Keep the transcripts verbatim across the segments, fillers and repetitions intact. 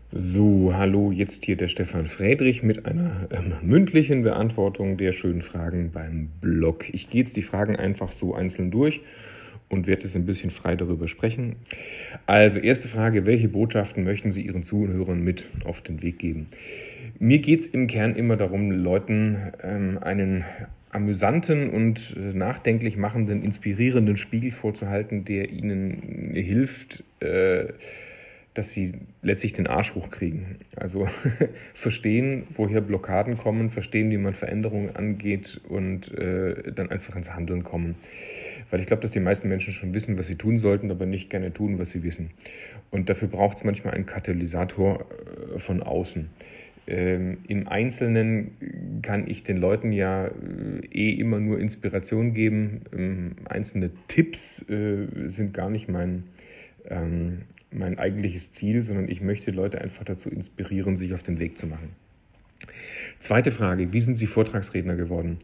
So, hallo, jetzt hier der Stefan Friedrich mit einer ähm, mündlichen Beantwortung der schönen Fragen beim Blog. Ich gehe jetzt die Fragen einfach so einzeln durch und werde jetzt ein bisschen frei darüber sprechen. Also, erste Frage, welche Botschaften möchten Sie Ihren Zuhörern mit auf den Weg geben? Mir geht es im Kern immer darum, Leuten ähm, einen amüsanten und äh, nachdenklich machenden, inspirierenden Spiegel vorzuhalten, der ihnen hilft, äh, dass sie letztlich den Arsch hochkriegen. Also verstehen, woher Blockaden kommen, verstehen, wie man Veränderungen angeht und äh, dann einfach ins Handeln kommen. Weil ich glaube, dass die meisten Menschen schon wissen, was sie tun sollten, aber nicht gerne tun, was sie wissen. Und dafür braucht es manchmal einen Katalysator äh, von außen. Ähm, Im Einzelnen kann ich den Leuten ja äh, eh immer nur Inspiration geben. Ähm, einzelne Tipps äh, sind gar nicht mein... Ähm, mein eigentliches Ziel, sondern ich möchte Leute einfach dazu inspirieren, sich auf den Weg zu machen. Zweite Frage, wie sind Sie Vortragsredner geworden?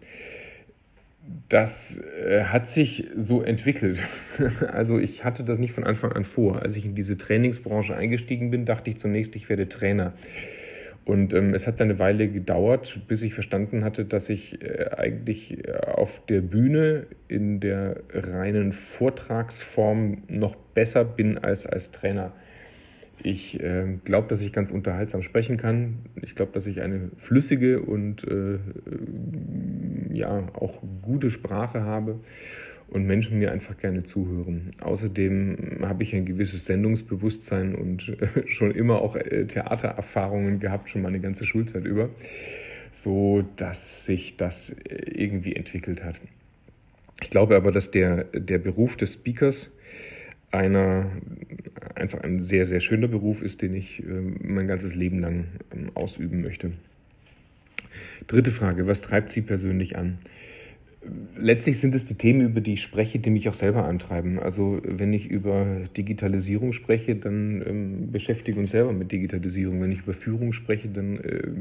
Das äh, hat sich so entwickelt. Also ich hatte das nicht von Anfang an vor. Als ich in diese Trainingsbranche eingestiegen bin, dachte ich zunächst, ich werde Trainer. Und ähm, es hat eine Weile gedauert, bis ich verstanden hatte, dass ich äh, eigentlich auf der Bühne in der reinen Vortragsform noch besser bin als als Trainer. Ich äh, glaube, dass ich ganz unterhaltsam sprechen kann. Ich glaube, dass ich eine flüssige und äh, ja auch gute Sprache habe und Menschen mir einfach gerne zuhören. Außerdem habe ich ein gewisses Sendungsbewusstsein und äh, schon immer auch äh, Theatererfahrungen gehabt, schon meine ganze Schulzeit über, so dass sich das irgendwie entwickelt hat. Ich glaube aber, dass der, der Beruf des Speakers einer, einfach ein sehr, sehr schöner Beruf ist, den ich äh, mein ganzes Leben lang äh, ausüben möchte. Dritte Frage, was treibt Sie persönlich an? Letztlich sind es die Themen, über die ich spreche, die mich auch selber antreiben. Also wenn ich über Digitalisierung spreche, dann ähm, beschäftige ich uns selber mit Digitalisierung. Wenn ich über Führung spreche, dann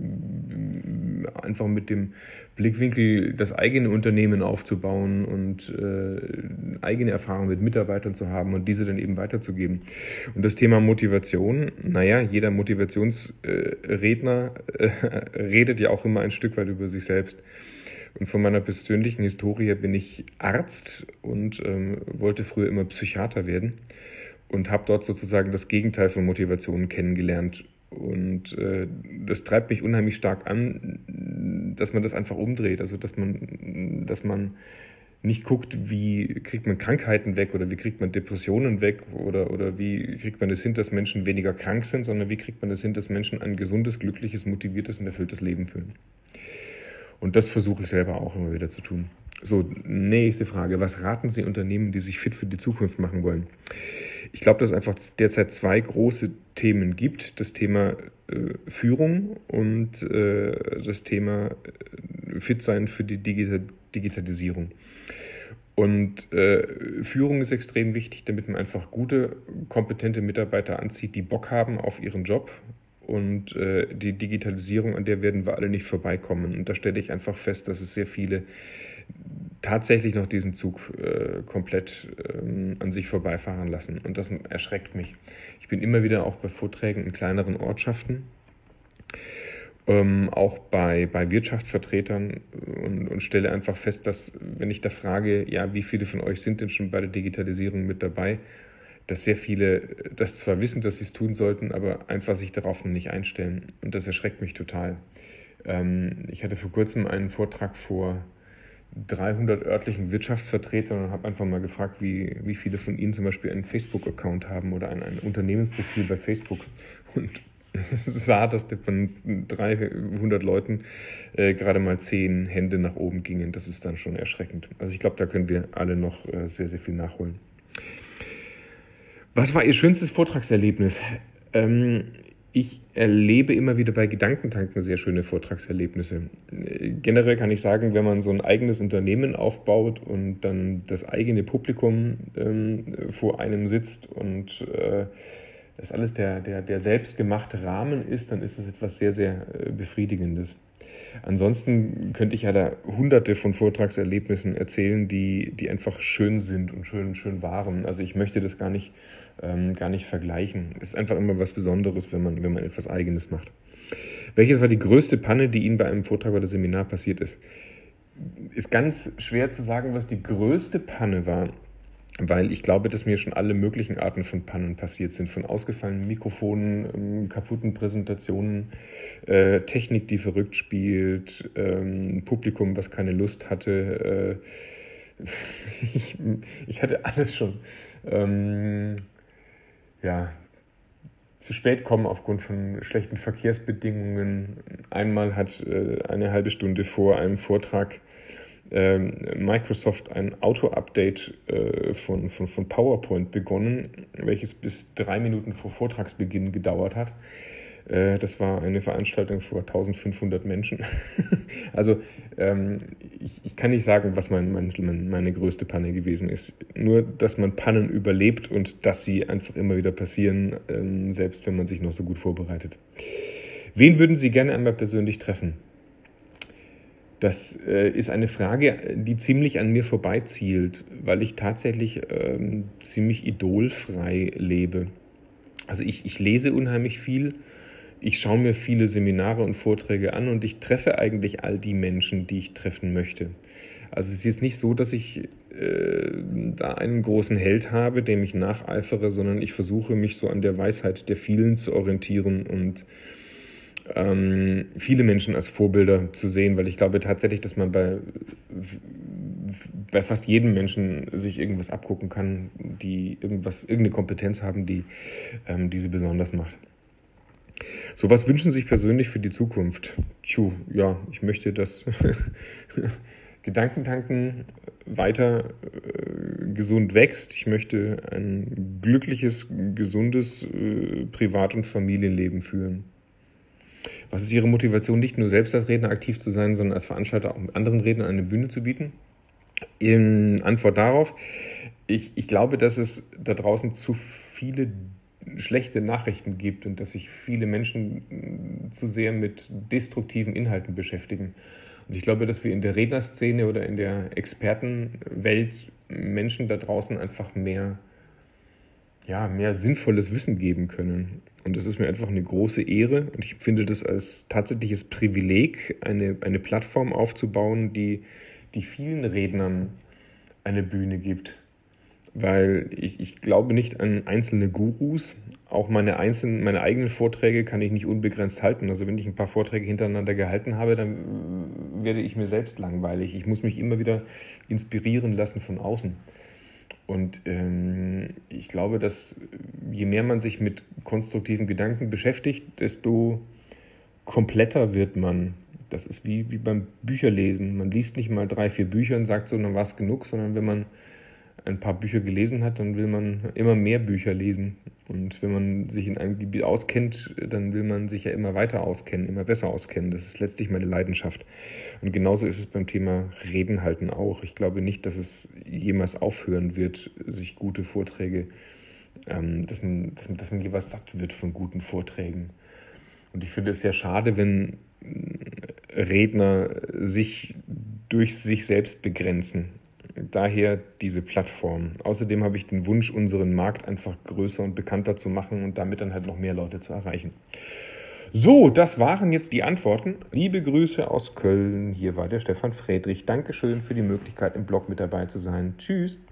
äh, einfach mit dem Blickwinkel, das eigene Unternehmen aufzubauen und äh, eigene Erfahrungen mit Mitarbeitern zu haben und diese dann eben weiterzugeben. Und das Thema Motivation, naja, jeder Motivationsredner äh, redet ja auch immer ein Stück weit über sich selbst. Und von meiner persönlichen Historie bin ich Arzt und ähm, wollte früher immer Psychiater werden und habe dort sozusagen das Gegenteil von Motivation kennengelernt. Und äh, das treibt mich unheimlich stark an, dass man das einfach umdreht. Also dass man, dass man nicht guckt, wie kriegt man Krankheiten weg oder wie kriegt man Depressionen weg oder, oder wie kriegt man es hin, dass Menschen weniger krank sind, sondern wie kriegt man es hin, dass Menschen ein gesundes, glückliches, motiviertes und erfülltes Leben führen. Und das versuche ich selber auch immer wieder zu tun. So, nächste Frage. Was raten Sie Unternehmen, die sich fit für die Zukunft machen wollen? Ich glaube, dass es einfach derzeit zwei große Themen gibt. Das Thema äh, Führung und äh, das Thema äh, fit sein für die Digital- Digitalisierung. Und äh, Führung ist extrem wichtig, damit man einfach gute, kompetente Mitarbeiter anzieht, die Bock haben auf ihren Job. Und äh, die Digitalisierung, an der werden wir alle nicht vorbeikommen. Und da stelle ich einfach fest, dass es sehr viele tatsächlich noch diesen Zug äh, komplett ähm, an sich vorbeifahren lassen. Und das erschreckt mich. Ich bin immer wieder auch bei Vorträgen in kleineren Ortschaften, ähm, auch bei, bei Wirtschaftsvertretern und, und stelle einfach fest, dass, wenn ich da frage, ja, wie viele von euch sind denn schon bei der Digitalisierung mit dabei, dass sehr viele das zwar wissen, dass sie es tun sollten, aber einfach sich darauf noch nicht einstellen. Und das erschreckt mich total. Ähm, ich hatte vor kurzem einen Vortrag vor dreihundert örtlichen Wirtschaftsvertretern und habe einfach mal gefragt, wie, wie viele von ihnen zum Beispiel einen Facebook-Account haben oder ein, ein Unternehmensprofil bei Facebook. Und es sah, dass von dreihundert Leuten äh, gerade mal zehn Hände nach oben gingen. Das ist dann schon erschreckend. Also ich glaube, da können wir alle noch äh, sehr, sehr viel nachholen. Was war Ihr schönstes Vortragserlebnis? Ähm, ich erlebe immer wieder bei Gedankentanken sehr schöne Vortragserlebnisse. Generell kann ich sagen, wenn man so ein eigenes Unternehmen aufbaut und dann das eigene Publikum ähm, vor einem sitzt und äh, das alles der, der, der selbstgemachte Rahmen ist, dann ist das etwas sehr, sehr äh, Befriedigendes. Ansonsten könnte ich ja da hunderte von Vortragserlebnissen erzählen, die, die einfach schön sind und schön, schön waren. Also ich möchte das gar nicht, ähm, gar nicht vergleichen. Es ist einfach immer was Besonderes, wenn man, wenn man etwas Eigenes macht. Welches war die größte Panne, die Ihnen bei einem Vortrag oder Seminar passiert ist? Ist ganz schwer zu sagen, was die größte Panne war, weil ich glaube, dass mir schon alle möglichen Arten von Pannen passiert sind. Von ausgefallenen Mikrofonen, kaputten Präsentationen, äh, Technik, die verrückt spielt, ähm, Publikum, was keine Lust hatte. Äh, ich, ich hatte alles schon. Ähm, ja, zu spät kommen aufgrund von schlechten Verkehrsbedingungen. Einmal hat äh, eine halbe Stunde vor einem Vortrag Microsoft ein Auto-Update äh, von, von, von PowerPoint begonnen, welches bis drei Minuten vor Vortragsbeginn gedauert hat. Äh, das war eine Veranstaltung vor eintausendfünfhundert Menschen. Also ähm, ich, ich kann nicht sagen, was mein, mein, meine größte Panne gewesen ist. Nur, dass man Pannen überlebt und dass sie einfach immer wieder passieren, ähm, selbst wenn man sich noch so gut vorbereitet. Wen würden Sie gerne einmal persönlich treffen? Das äh, ist eine Frage, die ziemlich an mir vorbeizielt, weil ich tatsächlich ähm, ziemlich idolfrei lebe. Also ich, ich lese unheimlich viel, ich schaue mir viele Seminare und Vorträge an und ich treffe eigentlich all die Menschen, die ich treffen möchte. Also es ist jetzt nicht so, dass ich äh, da einen großen Held habe, dem ich nacheifere, sondern ich versuche mich so an der Weisheit der vielen zu orientieren und Ähm, viele Menschen als Vorbilder zu sehen, weil ich glaube tatsächlich, dass man bei, bei fast jedem Menschen sich irgendwas abgucken kann, die irgendwas, irgendeine Kompetenz haben, die ähm, diese besonders macht. So, was wünschen Sie sich persönlich für die Zukunft? Tschuh, ja, ich möchte, dass Gedankentanken weiter äh, gesund wächst. Ich möchte ein glückliches, gesundes äh, Privat- und Familienleben führen. Was ist Ihre Motivation, nicht nur selbst als Redner aktiv zu sein, sondern als Veranstalter auch mit anderen Rednern eine Bühne zu bieten? In Antwort darauf, ich, ich glaube, dass es da draußen zu viele schlechte Nachrichten gibt und dass sich viele Menschen zu sehr mit destruktiven Inhalten beschäftigen. Und ich glaube, dass wir in der Rednerszene oder in der Expertenwelt Menschen da draußen einfach mehr, ja, mehr sinnvolles Wissen geben können. Und das ist mir einfach eine große Ehre und ich finde das als tatsächliches Privileg, eine, eine Plattform aufzubauen, die, die vielen Rednern eine Bühne gibt. Weil ich, ich glaube nicht an einzelne Gurus. Auch meine, einzelnen, meine eigenen Vorträge kann ich nicht unbegrenzt halten. Also wenn ich ein paar Vorträge hintereinander gehalten habe, dann werde ich mir selbst langweilig. Ich muss mich immer wieder inspirieren lassen von außen. Und ähm, ich glaube, dass je mehr man sich mit konstruktiven Gedanken beschäftigt, desto kompletter wird man. Das ist wie, wie beim Bücherlesen. Man liest nicht mal drei, vier Bücher und sagt so, dann war es genug, sondern wenn man ein paar Bücher gelesen hat, dann will man immer mehr Bücher lesen. Und wenn man sich in einem Gebiet auskennt, dann will man sich ja immer weiter auskennen, immer besser auskennen. Das ist letztlich meine Leidenschaft. Und genauso ist es beim Thema Reden halten auch. Ich glaube nicht, dass es jemals aufhören wird, sich gute Vorträge, ähm, dass man, dass man, dass man jeweils satt wird von guten Vorträgen. Und ich finde es sehr schade, wenn Redner sich durch sich selbst begrenzen. Daher diese Plattform. Außerdem habe ich den Wunsch, unseren Markt einfach größer und bekannter zu machen und damit dann halt noch mehr Leute zu erreichen. So, das waren jetzt die Antworten. Liebe Grüße aus Köln. Hier war der Stefan Friedrich. Dankeschön für die Möglichkeit, im Blog mit dabei zu sein. Tschüss.